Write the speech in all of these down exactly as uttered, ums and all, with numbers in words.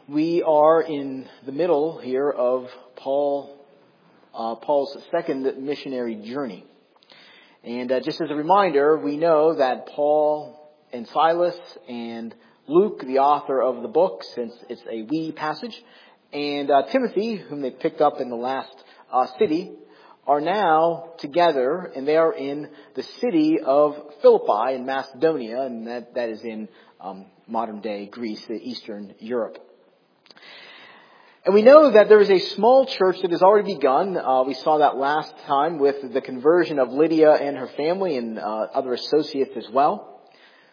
We are in the middle here of Paul, uh, Paul's second missionary journey. And uh, just as a reminder, we know that Paul and Silas and Luke, the author of the book, since it's a we passage, and uh, Timothy, whom they picked up in the last uh, city, are now together, and they are in the city of Philippi in Macedonia, and that, that is in um, modern-day Greece, Eastern Europe. And we know that there is a small church that has already begun. Uh, we saw that last time with the conversion of Lydia and her family and uh, other associates as well.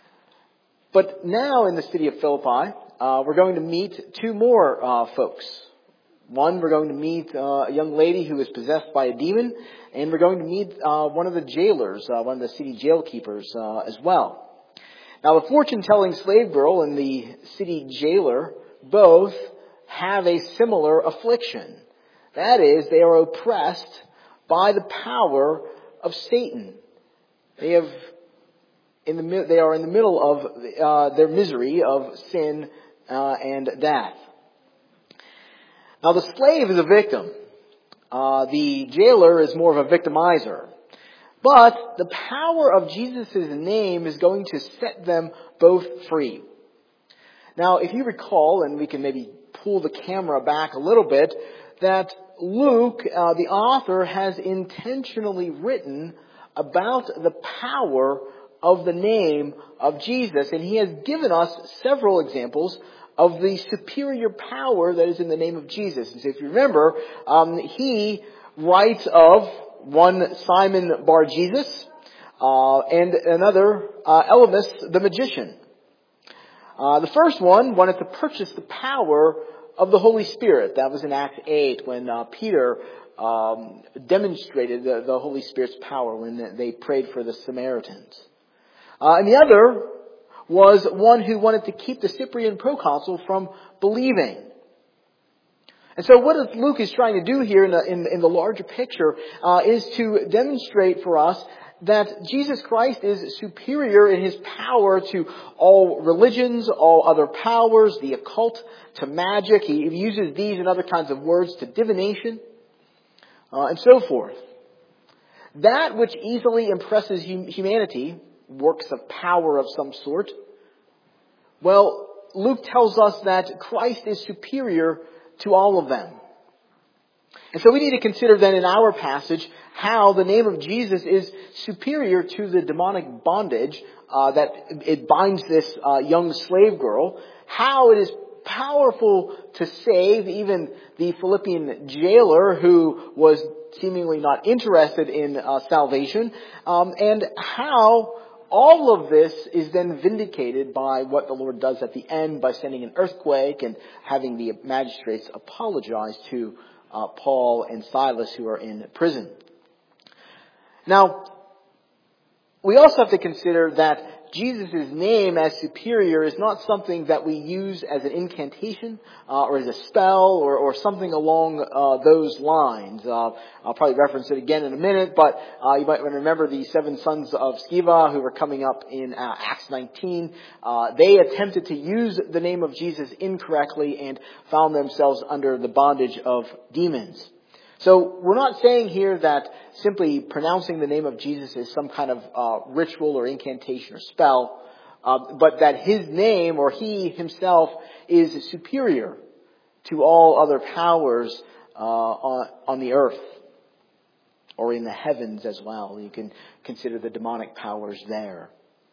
But now in the city of Philippi, uh, we're going to meet two more uh, folks. One, we're going to meet uh, a young lady who is possessed by a demon, and we're going to meet uh, one of the jailers, uh, one of the city jail keepers uh, as well. Now, the fortune-telling slave girl and the city jailer both have a similar affliction. That is, they are oppressed by the power of Satan. They have, in the they are in the middle of uh, their misery of sin uh, and death. Now, the slave is a victim. Uh, the jailer is more of a victimizer. But the power of Jesus' name is going to set them both free. Now, if you recall, and we can maybe pull the camera back a little bit, that Luke, uh, the author, has intentionally written about the power of the name of Jesus. And he has given us several examples of the superior power that is in the name of Jesus. And so if you remember, um, he writes of one Simon Bar-Jesus uh, and another uh, Elymas the magician. Uh, the first one wanted to purchase the power of the Holy Spirit. That was in Acts eight when uh, Peter um, demonstrated the, the Holy Spirit's power when they prayed for the Samaritans. Uh, and the other was one who wanted to keep the Cyprian proconsul from believing. And so what Luke is trying to do here in the, in, in the larger picture uh, is to demonstrate for us that Jesus Christ is superior in His power to all religions, all other powers, the occult, to magic. He uses these and other kinds of words, to divination, uh, and so forth. That which easily impresses hum- humanity, works of power of some sort, well, Luke tells us that Christ is superior to all of them. And so we need to consider then in our passage how the name of Jesus is superior to the demonic bondage uh, that it binds this uh, young slave girl, how it is powerful to save even the Philippian jailer who was seemingly not interested in uh, salvation, um, and how all of this is then vindicated by what the Lord does at the end by sending an earthquake and having the magistrates apologize to uh, Paul and Silas who are in prison. Now, we also have to consider that Jesus' name as superior is not something that we use as an incantation uh, or as a spell or, or something along uh, those lines. Uh, I'll probably reference it again in a minute, but uh, you might remember the seven sons of Sceva who were coming up in uh, Acts nineteen. Uh, they attempted to use the name of Jesus incorrectly and found themselves under the bondage of demons. So we're not saying here that simply pronouncing the name of Jesus is some kind of uh, ritual or incantation or spell, uh, but that His name or He Himself is superior to all other powers uh, on, on the earth or in the heavens as well. You can consider the demonic powers there.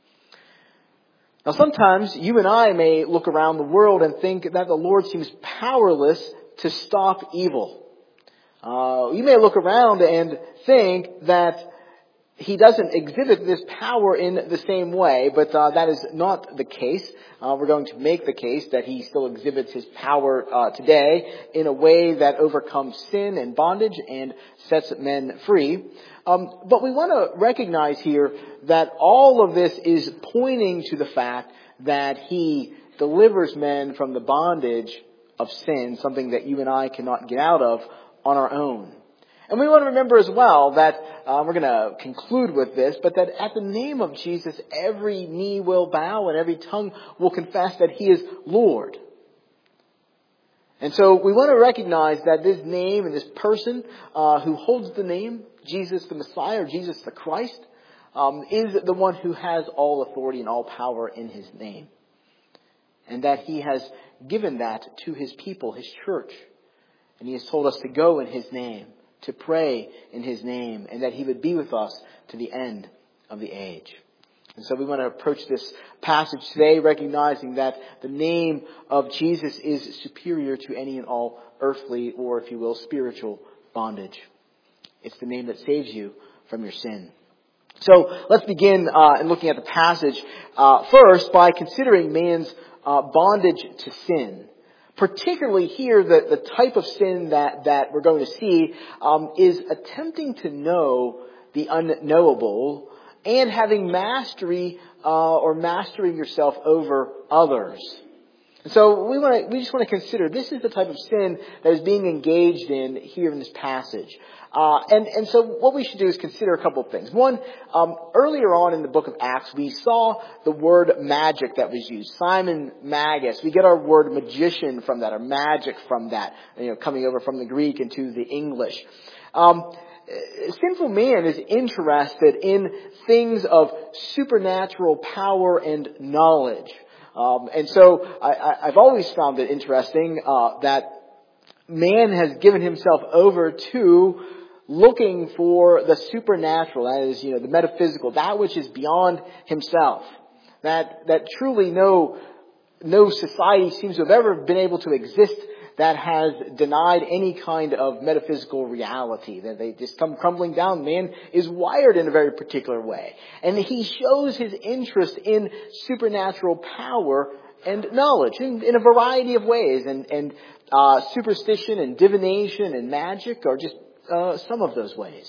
Now sometimes you and I may look around the world and think that the Lord seems powerless to stop evil. Uh, you may look around and think that He doesn't exhibit this power in the same way, but uh, that is not the case. Uh, we're going to make the case that He still exhibits His power uh, today in a way that overcomes sin and bondage and sets men free. Um, but we want to recognize here that all of this is pointing to the fact that He delivers men from the bondage of sin, something that you and I cannot get out of on our own. And we want to remember as well that, uh, we're going to conclude with this, but that at the name of Jesus, every knee will bow and every tongue will confess that He is Lord. And so we want to recognize that this name and this person uh, who holds the name, Jesus the Messiah or Jesus the Christ, um, is the one who has all authority and all power in his name. And that he has given that to his people, his church. And he has told us to go in his name, to pray in his name, and that he would be with us to the end of the age. And so we want to approach this passage today recognizing that the name of Jesus is superior to any and all earthly or, if you will, spiritual bondage. It's the name that saves you from your sin. So let's begin uh, in looking at the passage uh, first by considering man's uh, bondage to sin. Particularly here, the, the type of sin that, that we're going to see um, is attempting to know the unknowable and having mastery uh, or mastering yourself over others. And so we want to, we just want to consider this is the type of sin that is being engaged in here in this passage. Uh, and, and so what we should do is consider a couple of things. One, um, earlier on in the book of Acts, we saw the word magic that was used. Simon Magus. We get our word magician from that, or magic from that, you know, coming over from the Greek into the English. Um, Sinful man is interested in things of supernatural power and knowledge. Um, and so I, I, I've always found it interesting uh, that man has given himself over to looking for the supernatural, that is, you know, the metaphysical, that which is beyond himself. That that truly no no society seems to have ever been able to exist that has denied any kind of metaphysical reality, that they just come crumbling down. Man is wired in a very particular way. And he shows his interest in supernatural power and knowledge in, in a variety of ways. And, and uh, superstition and divination and magic are just uh, some of those ways.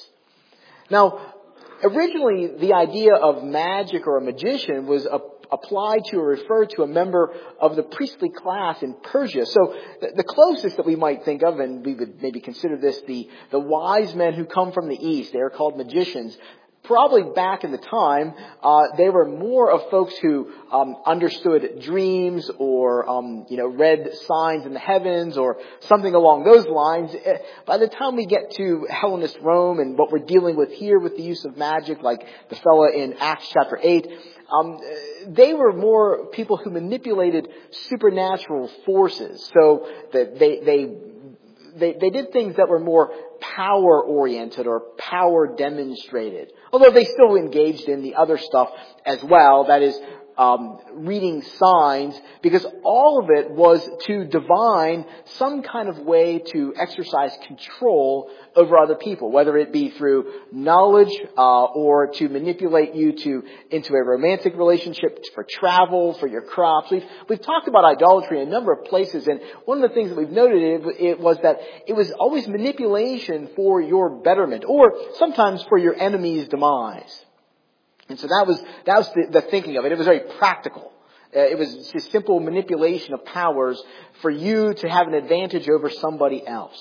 Now, originally the idea of magic or a magician was a applied to or referred to a member of the priestly class in Persia. So the, the closest that we might think of, and we would maybe consider this the, the wise men who come from the east, they are called magicians. Probably back in the time, uh, they were more of folks who um, understood dreams or, um, you know, read signs in the heavens or something along those lines. By the time we get to Hellenist Rome and what we're dealing with here with the use of magic, like the fella in Acts chapter eight, um, they were more people who manipulated supernatural forces. So that they they they they did things that were more power oriented or power demonstrated. Although they still engaged in the other stuff as well, that is um, reading signs, because all of it was to divine some kind of way to exercise control over other people, whether it be through knowledge uh, or to manipulate you to into a romantic relationship, for travel, for your crops. We've we've talked about idolatry in a number of places, and one of the things that we've noted it, it was that it was always manipulation for your betterment, or sometimes for your enemy's demise. And so that was that was the, the thinking of it. It was very practical. Uh, it was just simple manipulation of powers for you to have an advantage over somebody else.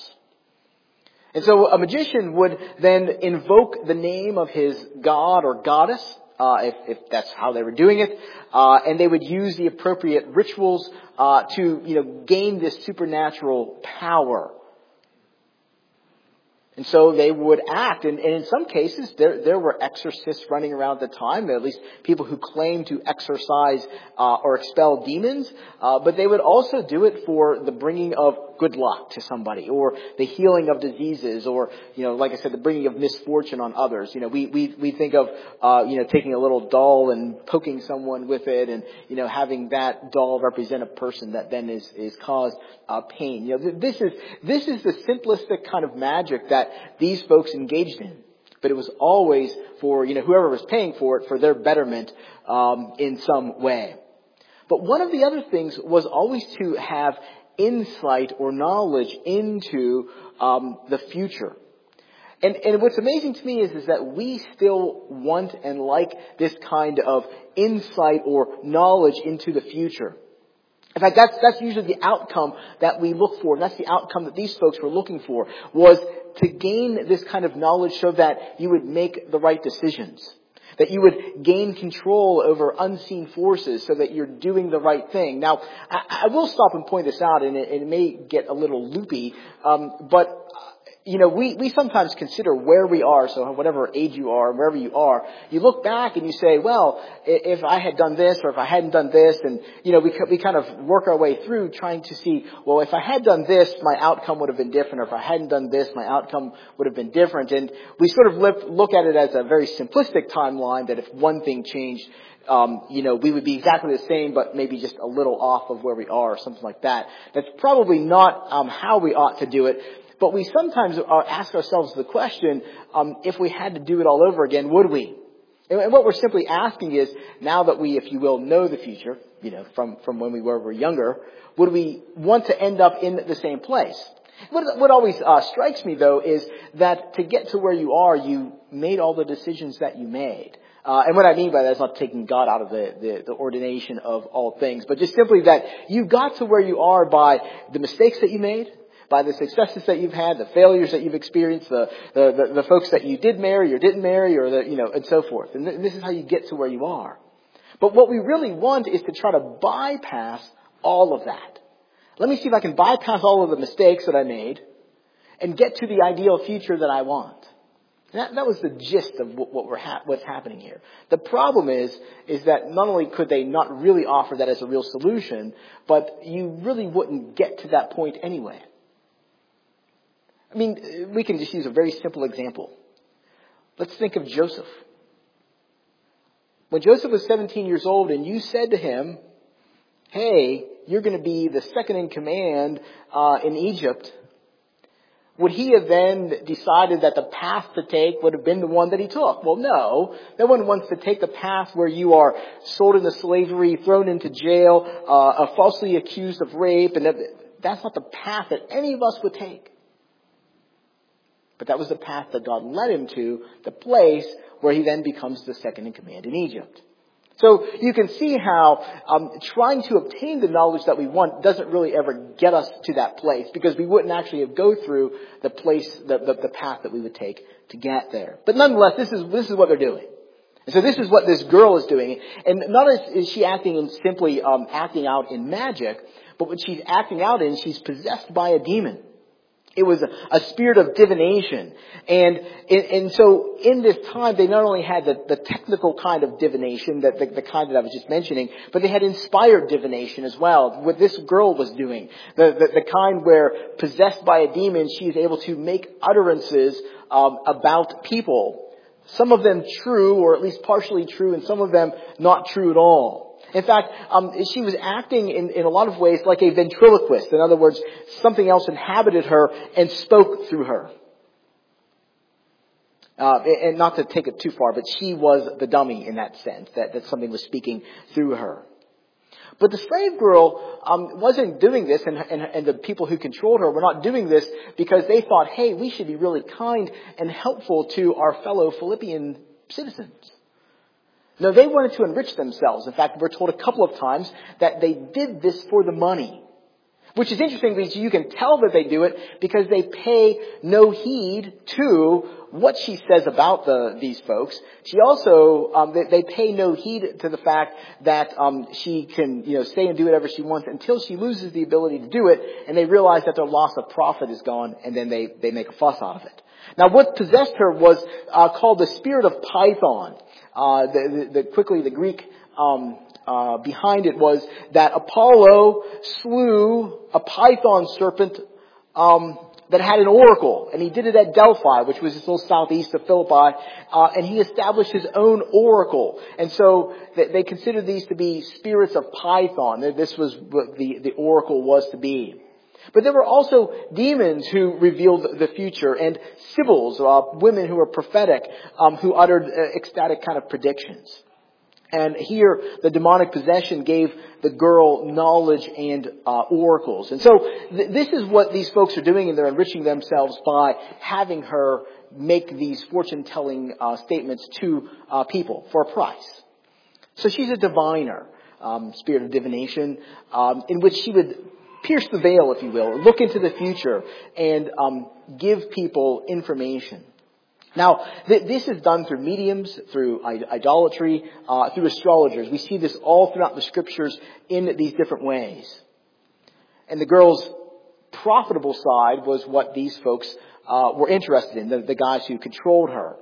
And so a magician would then invoke the name of his god or goddess, uh, if, if that's how they were doing it, uh, and they would use the appropriate rituals uh, to, you know, gain this supernatural power. And so they would act, and, and in some cases there there were exorcists running around at the time, at least people who claimed to exorcise uh, or expel demons, uh, but they would also do it for the bringing of good luck to somebody, or the healing of diseases, or, you know, like I said, the bringing of misfortune on others. You know, we we we think of uh, you know, taking a little doll and poking someone with it, and, you know, having that doll represent a person that then is is caused uh, pain. You know, this is this is the simplistic kind of magic that these folks engaged in. But it was always for, you know, whoever was paying for it, for their betterment um, in some way. But one of the other things was always to have insight or knowledge into um, the future. And, and what's amazing to me is, is that we still want and like this kind of insight or knowledge into the future. In fact, that's, that's usually the outcome that we look for. And that's the outcome that these folks were looking for, was to gain this kind of knowledge so that you would make the right decisions. That you would gain control over unseen forces so that you're doing the right thing. Now, I, I will stop and point this out, and it, it may get a little loopy, um, but you know, we, we sometimes consider where we are, so whatever age you are, wherever you are, you look back and you say, well, if I had done this or if I hadn't done this, and, you know, we we kind of work our way through trying to see, well, if I had done this, my outcome would have been different, or if I hadn't done this, my outcome would have been different. And we sort of look, look at it as a very simplistic timeline that if one thing changed, Um, you know, we would be exactly the same, but maybe just a little off of where we are, or something like that. That's probably not um, how we ought to do it. But we sometimes ask ourselves the question, um, if we had to do it all over again, would we? And what we're simply asking is, now that we, if you will, know the future, you know, from, from when we were, were younger, would we want to end up in the same place? What, what always uh, strikes me, though, is that to get to where you are, you made all the decisions that you made. Uh, and what I mean by that is not taking God out of the, the, the ordination of all things, but just simply that you got to where you are by the mistakes that you made, by the successes that you've had, the failures that you've experienced, the, the, the, the folks that you did marry or didn't marry, or the, you know, and so forth. And th- this is how you get to where you are. But what we really want is to try to bypass all of that. Let me see if I can bypass all of the mistakes that I made and get to the ideal future that I want. That, that was the gist of what, what we're ha- what's happening here. The problem is, is that not only could they not really offer that as a real solution, but you really wouldn't get to that point anyway. I mean, we can just use a very simple example. Let's think of Joseph. When Joseph was seventeen years old and you said to him, hey, you're going to be the second in command uh, in Egypt, would he have then decided that the path to take would have been the one that he took? Well, no. No one wants to take the path where you are sold into slavery, thrown into jail, uh, falsely accused of rape, and that, that's not the path that any of us would take. But that was the path that God led him to, the place where he then becomes the second in command in Egypt. So you can see how um, trying to obtain the knowledge that we want doesn't really ever get us to that place, because we wouldn't actually go through the place, the, the, the path that we would take to get there. But nonetheless, this is this is what they're doing. And so this is what this girl is doing. And not as is she acting in simply um, acting out in magic, but what she's acting out in, she's possessed by a demon. It was a, a spirit of divination. And, and and so in this time, they not only had the, the technical kind of divination, that the, the kind that I was just mentioning, but they had inspired divination as well. What this girl was doing, the, the, the kind where, possessed by a demon, she is able to make utterances um, about people. Some of them true, or at least partially true, and some of them not true at all. In fact, um, she was acting in, in a lot of ways like a ventriloquist. In other words, something else inhabited her and spoke through her. Uh, and not to take it too far, but she was the dummy in that sense, that, that something was speaking through her. But the slave girl um, wasn't doing this, and, and, and the people who controlled her were not doing this because they thought, hey, we should be really kind and helpful to our fellow Philippian citizens. No, they wanted to enrich themselves. In fact, we're told a couple of times that they did this for the money. Which is interesting because you can tell that they do it because they pay no heed to what she says about the these folks. She also, um, they, they pay no heed to the fact that um, she can, you know, say and do whatever she wants until she loses the ability to do it, and they realize that their loss of profit is gone, and then they, they make a fuss out of it. Now, what possessed her was uh, called the spirit of Python. Uh, the, the, the, quickly, the Greek um, uh, behind it was that Apollo slew a python serpent um, that had an oracle, and he did it at Delphi, which was just a little southeast of Philippi, uh, and he established his own oracle. And so they, they considered these to be spirits of Python. This was what the, the oracle was to be. But there were also demons who revealed the future, and sibyls, uh, women who were prophetic, um, who uttered uh, ecstatic kind of predictions. And here, the demonic possession gave the girl knowledge and uh, oracles. And so th- this is what these folks are doing, and they're enriching themselves by having her make these fortune-telling uh, statements to uh, people for a price. So she's a diviner, um, spirit of divination, um, in which she would pierce the veil, if you will, look into the future and um, give people information. Now, th- this is done through mediums, through I- idolatry, uh, through astrologers. We see this all throughout the scriptures in these different ways. And the girl's profitable side was what these folks uh, were interested in, the, the guys who controlled her.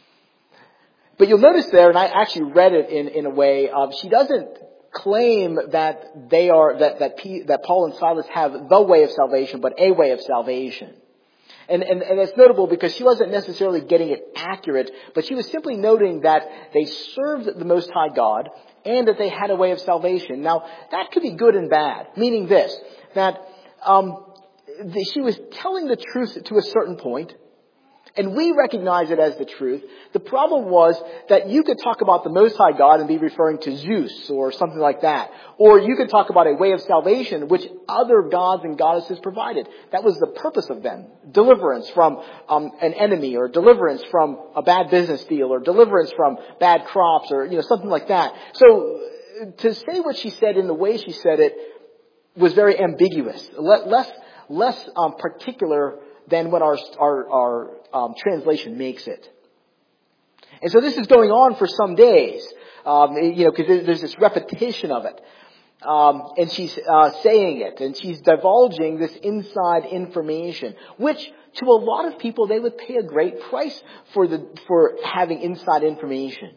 But you'll notice there, and I actually read it in, in a way, um, she doesn't claim that they are, that, that, P, that Paul and Silas have the way of salvation, but a way of salvation. And, and, and it's notable because she wasn't necessarily getting it accurate, but she was simply noting that they served the Most High God and that they had a way of salvation. Now, that could be good and bad, meaning this, that um, the, she was telling the truth to a certain point, and we recognize it as the truth. The problem was that you could talk about the Most High God and be referring to Zeus or something like that. Or you could talk about a way of salvation which other gods and goddesses provided. That was the purpose of them. Deliverance from um, an enemy, or deliverance from a bad business deal, or deliverance from bad crops, or you know something like that. So to say what she said in the way she said it was very ambiguous, less less um, particular than what our our, our um, translation makes it. And so this is going on for some days, um, you know, because there's this repetition of it. Um, and she's uh, saying it, and she's divulging this inside information, which to a lot of people, they would pay a great price for the for having inside information.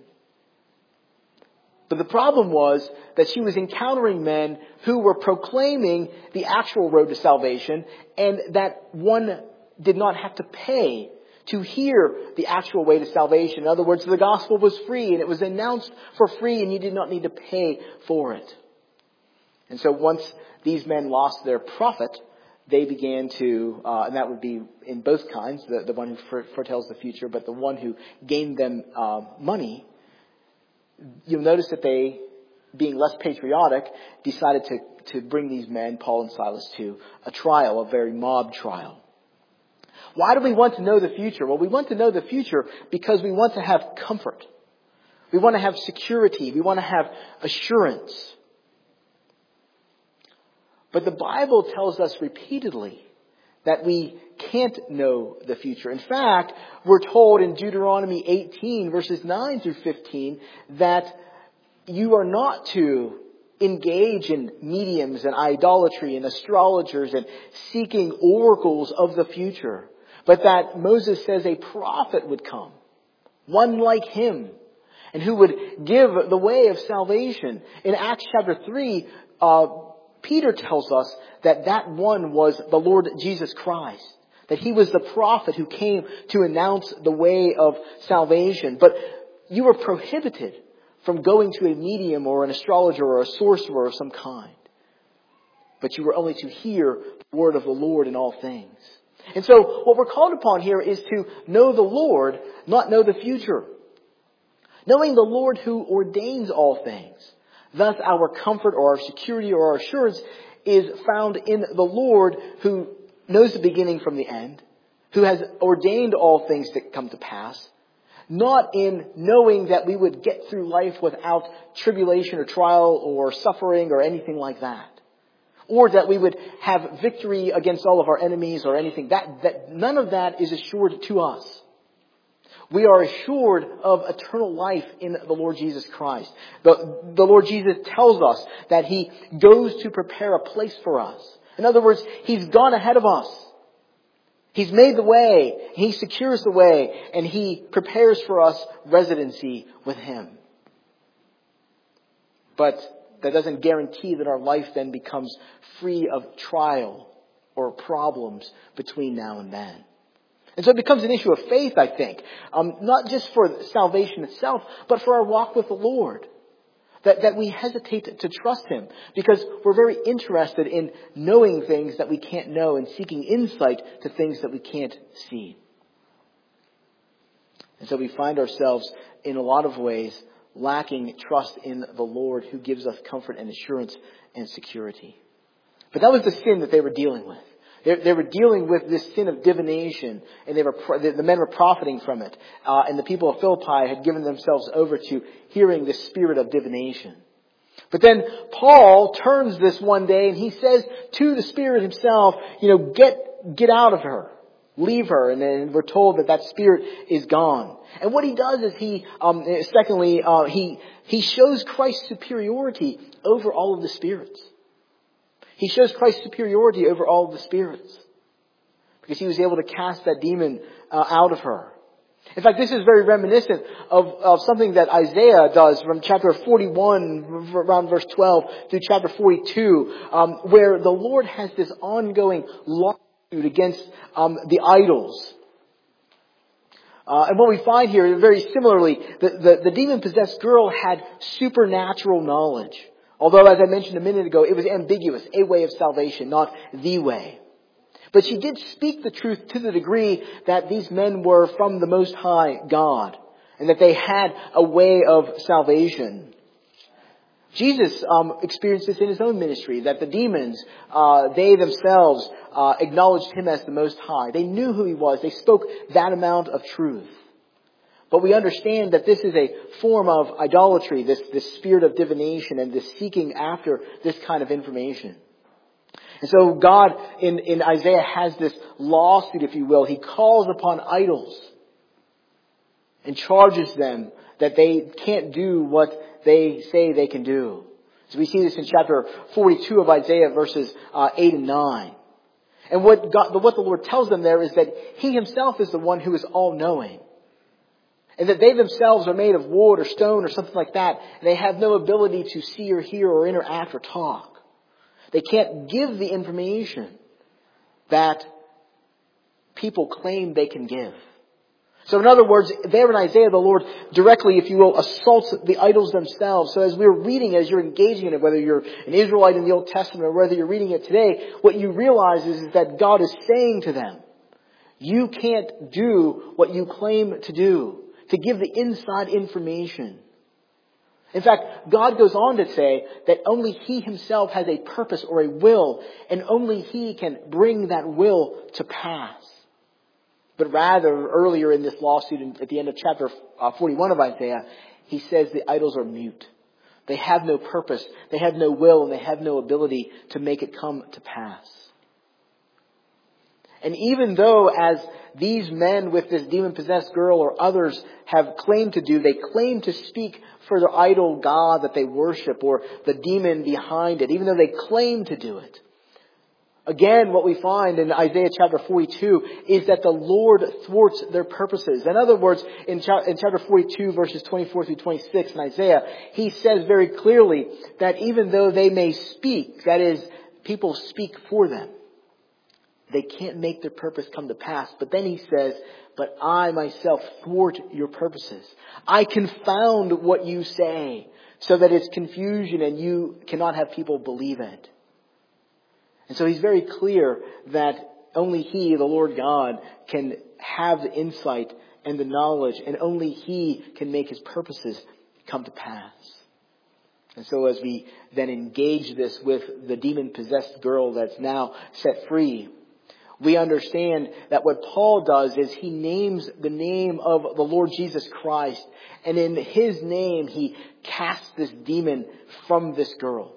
But the problem was that she was encountering men who were proclaiming the actual road to salvation, and that one did not have to pay to hear the actual way to salvation. In other words, the gospel was free, and it was announced for free, and you did not need to pay for it. And so once these men lost their profit, they began to, uh, and that would be in both kinds, the, the one who foretells the future, but the one who gained them uh, money, you'll notice that they, being less patriotic, decided to, to bring these men, Paul and Silas, to a trial, a very mob trial. Why do we want to know the future? Well, we want to know the future because we want to have comfort. We want to have security. We want to have assurance. But the Bible tells us repeatedly that we can't know the future. In fact, we're told in Deuteronomy eighteen, verses nine through fifteen, that you are not to engage in mediums and idolatry and astrologers and seeking oracles of the future. But that Moses says a prophet would come, one like him, and who would give the way of salvation. In Acts chapter three, uh, Peter tells us that that one was the Lord Jesus Christ, that he was the prophet who came to announce the way of salvation. But you were prohibited from going to a medium or an astrologer or a sorcerer of some kind. But you were only to hear the word of the Lord in all things. And so what we're called upon here is to know the Lord, not know the future. Knowing the Lord who ordains all things. Thus our comfort or our security or our assurance is found in the Lord who knows the beginning from the end, who has ordained all things that come to pass. Not in knowing that we would get through life without tribulation or trial or suffering or anything like that. Or that we would have victory against all of our enemies or anything. That, that none of that is assured to us. We are assured of eternal life in the Lord Jesus Christ. The, the Lord Jesus tells us that He goes to prepare a place for us. In other words, He's gone ahead of us. He's made the way. He secures the way. And He prepares for us residency with Him. But that doesn't guarantee that our life then becomes free of trial or problems between now and then. And so it becomes an issue of faith, I think. Um, not just for salvation itself, but for our walk with the Lord. That, that we hesitate to, to trust Him because we're very interested in knowing things that we can't know and seeking insight to things that we can't see. And so we find ourselves in a lot of ways lacking trust in the Lord who gives us comfort and assurance and security. But that was the sin that they were dealing with. They, they were dealing with this sin of divination, and they were the men were profiting from it. Uh, and the people of Philippi had given themselves over to hearing the spirit of divination. But then Paul turns this one day and he says to the spirit himself, you know, get get out of her. leave her. And then we're told that that spirit is gone. And what he does is he, um, secondly, uh, he, he shows Christ's superiority over all of the spirits. He shows Christ's superiority over all of the spirits. Because he was able to cast that demon uh, out of her. In fact, this is very reminiscent of, of something that Isaiah does from chapter forty-one, around verse twelve, through chapter forty-two, um, where the Lord has this ongoing lawsuit against um, the idols. Uh, and what we find here, very similarly, the, the, the demon-possessed girl had supernatural knowledge. Although, as I mentioned a minute ago, it was ambiguous, a way of salvation, not the way. But she did speak the truth to the degree that these men were from the Most High God, and that they had a way of salvation. Jesus um, experienced this in his own ministry, that the demons, uh, they themselves uh, acknowledged him as the Most High. They knew who he was. They spoke that amount of truth. But we understand that this is a form of idolatry, this, this spirit of divination and this seeking after this kind of information. And so God in, in Isaiah has this lawsuit, if you will. He calls upon idols and charges them that they can't do what they say they can do. So we see this in chapter forty-two of Isaiah, verses uh, eight and nine. And what God, what the Lord tells them there is that He Himself is the one who is all-knowing. And that they themselves are made of wood or stone or something like that. And they have no ability to see or hear or interact or talk. They can't give the information that people claim they can give. So in other words, there in Isaiah, the Lord directly, if you will, assaults the idols themselves. So as we're reading, as you're engaging in it, whether you're an Israelite in the Old Testament or whether you're reading it today, what you realize is, is that God is saying to them, you can't do what you claim to do, to give the inside information. In fact, God goes on to say that only He Himself has a purpose or a will, and only He can bring that will to pass. But rather, earlier in this lawsuit, at the end of chapter forty-one of Isaiah, He says the idols are mute. They have no purpose, they have no will, and they have no ability to make it come to pass. And even though, as these men with this demon-possessed girl or others have claimed to do, they claim to speak for the idol god that they worship or the demon behind it, even though they claim to do it. Again, what we find in Isaiah chapter forty-two is that the Lord thwarts their purposes. In other words, in chapter forty-two, verses twenty-four through twenty-six in Isaiah, He says very clearly that even though they may speak, that is, people speak for them, they can't make their purpose come to pass. But then He says, but I myself thwart your purposes. I confound what you say so that it's confusion and you cannot have people believe it. And so He's very clear that only He, the Lord God, can have the insight and the knowledge, and only He can make His purposes come to pass. And so as we then engage this with the demon-possessed girl that's now set free, we understand that what Paul does is he names the name of the Lord Jesus Christ. And in His name, he casts this demon from this girl.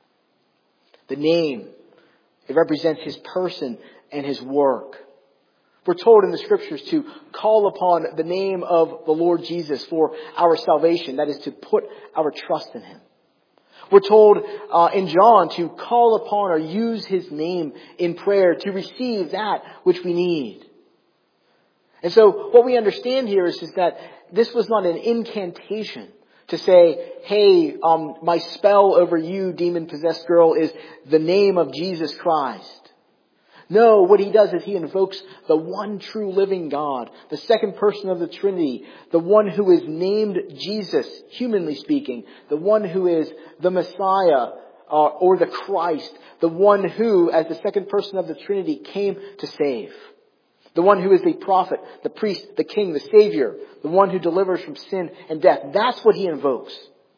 The name, it represents His person and His work. We're told in the Scriptures to call upon the name of the Lord Jesus for our salvation. That is to put our trust in Him. We're told uh, in John to call upon or use His name in prayer to receive that which we need. And so what we understand here is, is that this was not an incantation to say, hey, um, my spell over you, demon-possessed girl, is the name of Jesus Christ. No, what he does is he invokes the one true living God, the second person of the Trinity, the one who is named Jesus, humanly speaking, the one who is the Messiah uh, or the Christ, the one who, as the second person of the Trinity, came to save. The one who is the prophet, the priest, the king, the savior, the one who delivers from sin and death. That's what he invokes.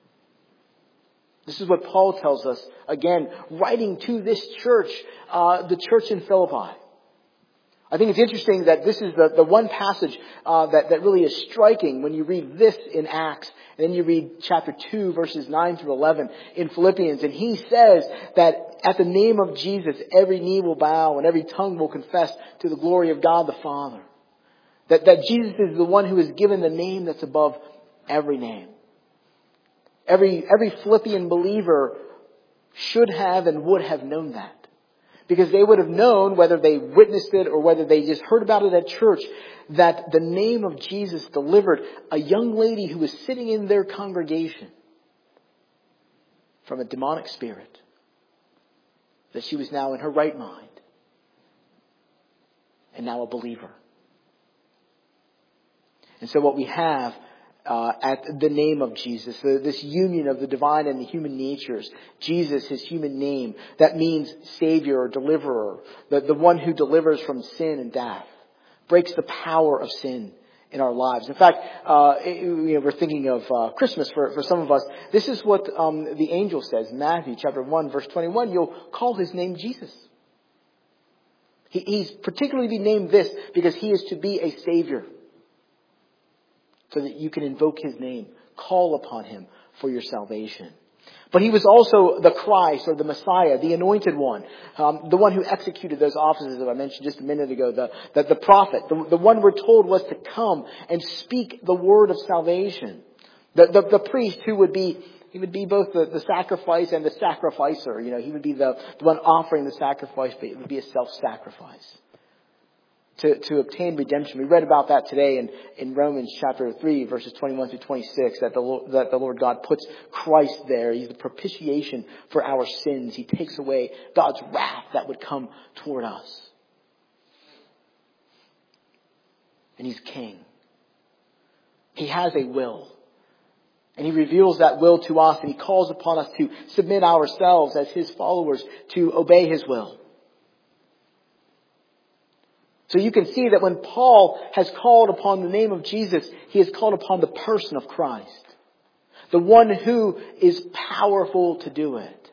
This is what Paul tells us, again, writing to this church, uh, the church in Philippi. I think it's interesting that this is the, the one passage uh, that, that really is striking when you read this in Acts, and then you read chapter two, verses nine through eleven in Philippians. And he says that at the name of Jesus, every knee will bow and every tongue will confess to the glory of God the Father. That, that Jesus is the one who is given the name that's above every name. Every, every Philippian believer should have and would have known that. Because they would have known, whether they witnessed it or whether they just heard about it at church, that the name of Jesus delivered a young lady who was sitting in their congregation from a demonic spirit. That she was now in her right mind. And now a believer. And so what we have Uh, at the name of Jesus, the, this union of the divine and the human natures, Jesus, his human name, that means Savior or Deliverer, the, the one who delivers from sin and death, breaks the power of sin in our lives. In fact, uh, it, you know, we're thinking of uh, Christmas for, for some of us. This is what um, the angel says in Matthew chapter one, verse twenty-one. You'll call his name Jesus. He, he's particularly named this because he is to be a Savior. So that you can invoke his name, call upon him for your salvation. But he was also the Christ or the Messiah, the anointed one, um, the one who executed those offices that I mentioned just a minute ago, the, the, the prophet, the, the one we're told was to come and speak the word of salvation. The, the, the priest who would be, he would be both the, the sacrifice and the sacrificer. You know, he would be the, the one offering the sacrifice, but it would be a self-sacrifice. To, to obtain redemption. We read about that today in, in Romans chapter three, verses twenty-one through twenty-six, that the, that the Lord God puts Christ there. He's the propitiation for our sins. He takes away God's wrath that would come toward us. And he's king. He has a will. And he reveals that will to us, and he calls upon us to submit ourselves as his followers to obey his will. So you can see that when Paul has called upon the name of Jesus, he has called upon the person of Christ. The one who is powerful to do it.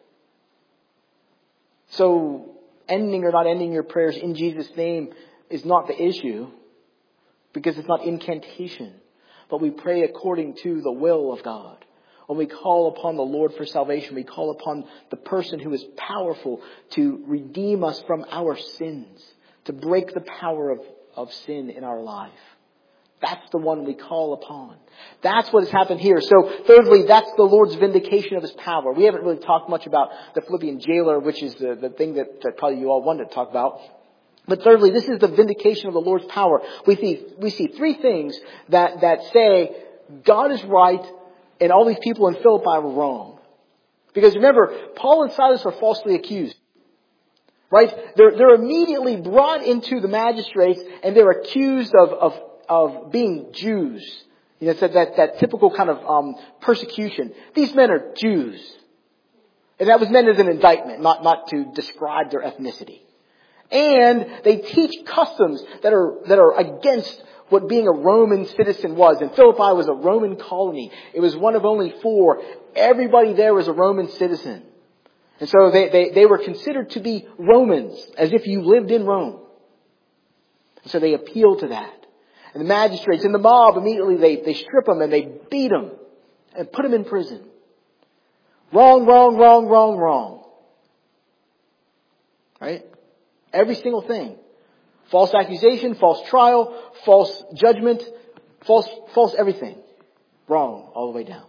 So ending or not ending your prayers in Jesus' name is not the issue. Because it's not incantation. But we pray according to the will of God. When we call upon the Lord for salvation, we call upon the person who is powerful to redeem us from our sins. To break the power of, of sin in our life. That's the one we call upon. That's what has happened here. So thirdly, that's the Lord's vindication of his power. We haven't really talked much about the Philippian jailer, which is the, the thing that, that probably you all wanted to talk about. But thirdly, this is the vindication of the Lord's power. We see, we see three things that, that say God is right and all these people in Philippi were wrong. Because remember, Paul and Silas are falsely accused. Right? They're, they're immediately brought into the magistrates and they're accused of, of, of being Jews. You know, it's that, that, that typical kind of um, persecution. These men are Jews. And that was meant as an indictment, not, not to describe their ethnicity. And they teach customs that are, that are against what being a Roman citizen was. And Philippi was a Roman colony. It was one of only four. Everybody there was a Roman citizen. And so they, they, they were considered to be Romans, as if you lived in Rome. And so they appealed to that. And the magistrates and the mob, immediately they, they strip them and they beat them and put them in prison. Wrong, wrong, wrong, wrong, wrong. Right? Every single thing. False accusation, false trial, false judgment, false, false everything. Wrong all the way down.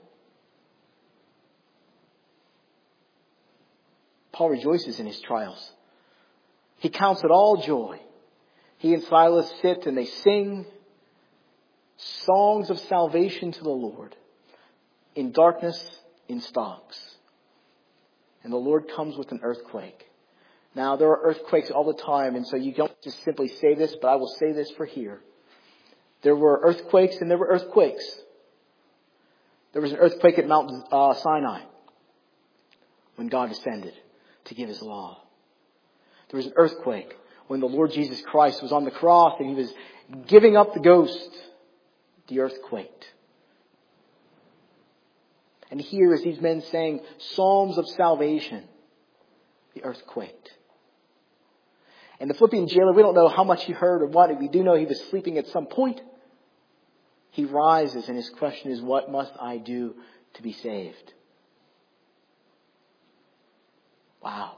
Paul rejoices in his trials. He counts it all joy. He and Silas sit and they sing songs of salvation to the Lord in darkness, in stocks. And the Lord comes with an earthquake. Now, there are earthquakes all the time, and so you don't just simply say this, but I will say this for here. There were earthquakes and there were earthquakes. There was an earthquake at Mount uh, Sinai when God descended to give his law. There was an earthquake when the Lord Jesus Christ was on the cross and he was giving up the ghost. The earth quaked. And here, as these men sang psalms of salvation, the earth quaked. And the Philippian jailer, we don't know how much he heard or what. We do know he was sleeping at some point. He rises and his question is, what must I do to be saved? Wow.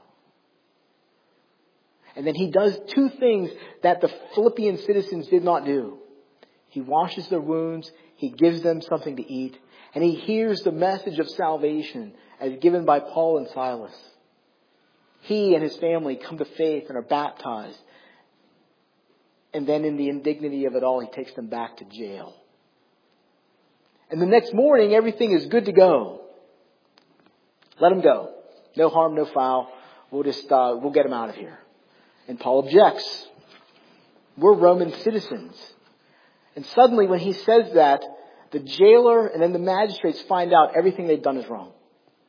And then he does two things that the Philippian citizens did not do. He washes their wounds, he gives them something to eat, and he hears the message of salvation as given by Paul and Silas. He and his family come to faith and are baptized. And then in the indignity of it all, he takes them back to jail. And the next morning, everything is good to go. Let them go. No harm, no foul. We'll just, uh, we'll get them out of here. And Paul objects. We're Roman citizens. And suddenly when he says that, the jailer and then the magistrates find out everything they've done is wrong.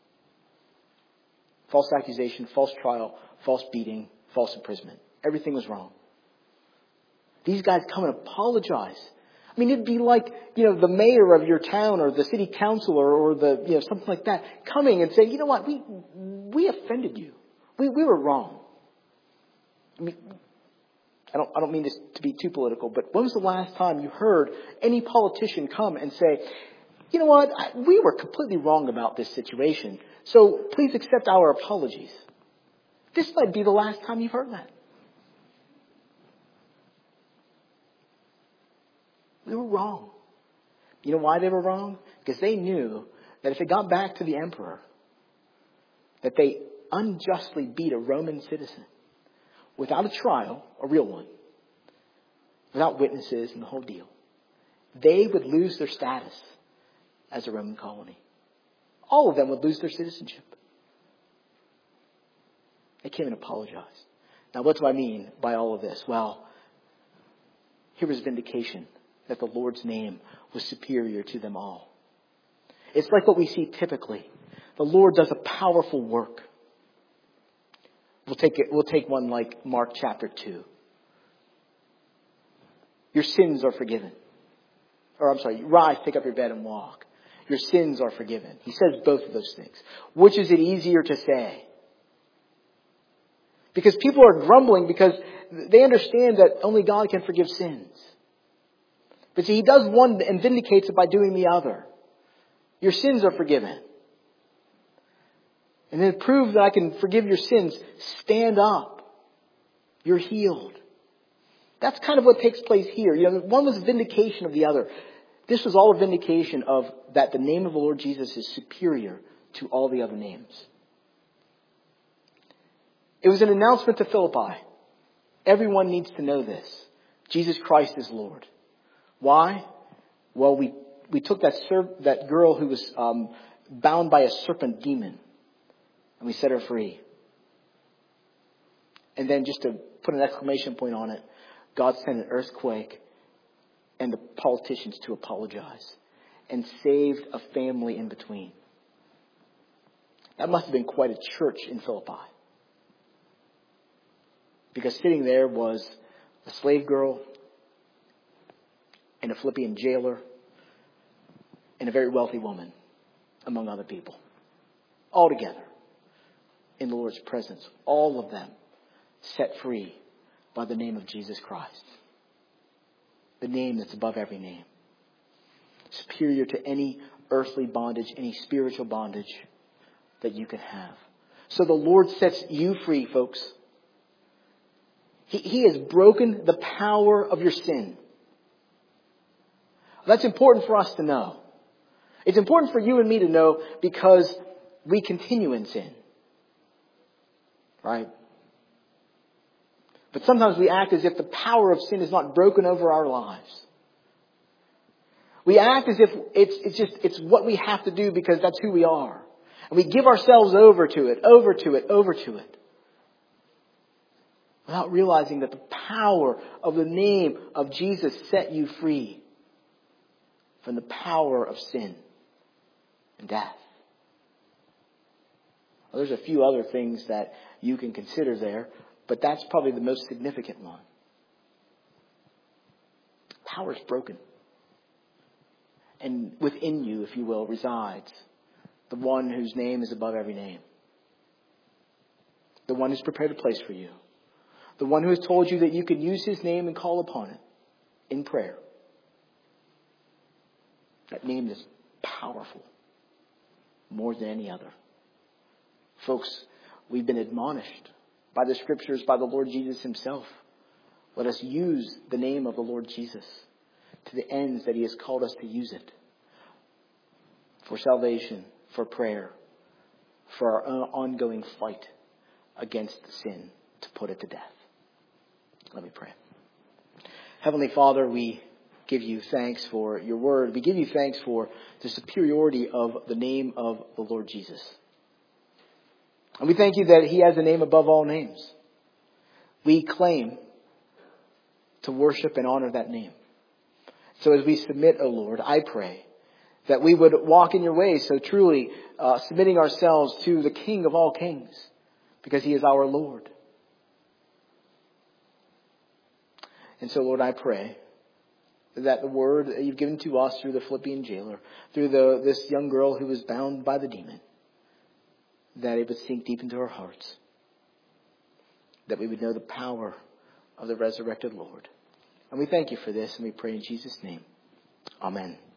False accusation, false trial, false beating, false imprisonment. Everything was wrong. These guys come and apologize. I mean, it'd be like, you know, the mayor of your town or the city councilor or the, you know, something like that coming and saying, you know what, we, we offended you. We, we were wrong. I mean, I don't, I don't mean this to be too political, but when was the last time you heard any politician come and say, you know what, I, we were completely wrong about this situation, so please accept our apologies. This might be the last time you've heard that. We were wrong. You know why they were wrong? Because they knew that if it got back to the emperor, that they unjustly beat a Roman citizen without a trial, a real one, without witnesses and the whole deal, they would lose their status as a Roman colony. All of them would lose their citizenship. They came and apologized. Now, what do I mean by all of this? Well, here was vindication that the Lord's name was superior to them all. It's like what we see typically. The Lord does a powerful work. We'll take it, we'll take one like Mark chapter two. Your sins are forgiven. Or I'm sorry, rise, pick up your bed and walk. Your sins are forgiven. He says both of those things. Which is it easier to say? Because people are grumbling because they understand that only God can forgive sins. But see, he does one and vindicates it by doing the other. Your sins are forgiven. And then prove that I can forgive your sins. Stand up. You're healed. That's kind of what takes place here. You know, one was a vindication of the other. This was all a vindication of that the name of the Lord Jesus is superior to all the other names. It was an announcement to Philippi. Everyone needs to know this. Jesus Christ is Lord. Why? Well, we, we took that serp, that girl who was um, bound by a serpent demon, and we set her free. And then just to put an exclamation point on it, God sent an earthquake and the politicians to apologize and saved a family in between. That must have been quite a church in Philippi. Because sitting there was a slave girl and a Philippian jailer and a very wealthy woman, among other people. All together in the Lord's presence. All of them set free by the name of Jesus Christ. The name that's above every name. Superior to any earthly bondage, any spiritual bondage that you can have. So the Lord sets you free, folks. He, he has broken the power of your sin. That's important for us to know. It's important for you and me to know because we continue in sin. Right? But sometimes we act as if the power of sin is not broken over our lives. We act as if it's, it's just, it's what we have to do because that's who we are. And we give ourselves over to it, over to it, over to it. Without realizing that the power of the name of Jesus set you free from the power of sin and death. Well, there's a few other things that you can consider there, but that's probably the most significant one. Power is broken. And within you, if you will, resides the one whose name is above every name. The one who's prepared a place for you. The one who has told you that you can use his name and call upon it in prayer. That name is powerful more than any other. Folks, we've been admonished by the Scriptures, by the Lord Jesus himself. Let us use the name of the Lord Jesus to the ends that he has called us to use it. For salvation, for prayer, for our ongoing fight against sin, to put it to death. Let me pray. Heavenly Father, we give you thanks for your word. We give you thanks for the superiority of the name of the Lord Jesus. And we thank you that he has a name above all names. We claim to worship and honor that name. So as we submit, O Lord, I pray that we would walk in your ways, so truly uh, submitting ourselves to the King of all kings, because he is our Lord. And so, Lord, I pray that the word that you've given to us through the Philippian jailer, through the this young girl who was bound by the demon, that it would sink deep into our hearts, that we would know the power of the resurrected Lord. And we thank you for this, and we pray in Jesus' name. Amen.